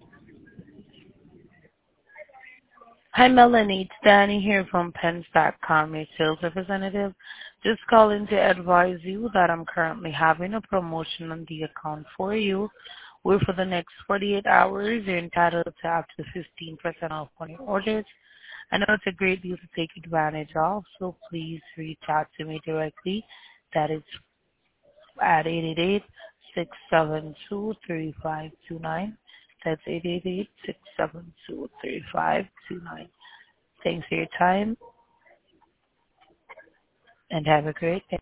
Hi, Melanie. It's Danny here from Pens.com, your sales representative. Just calling to advise you that I'm currently having a promotion on the account for you, where for the next 48 hours, you're entitled to up to 15% off on your orders. I know it's a great deal to take advantage of, so please reach out to me directly. That is at 888-672-3529. That's 888-672-3529. Thanks for your time and have a great day.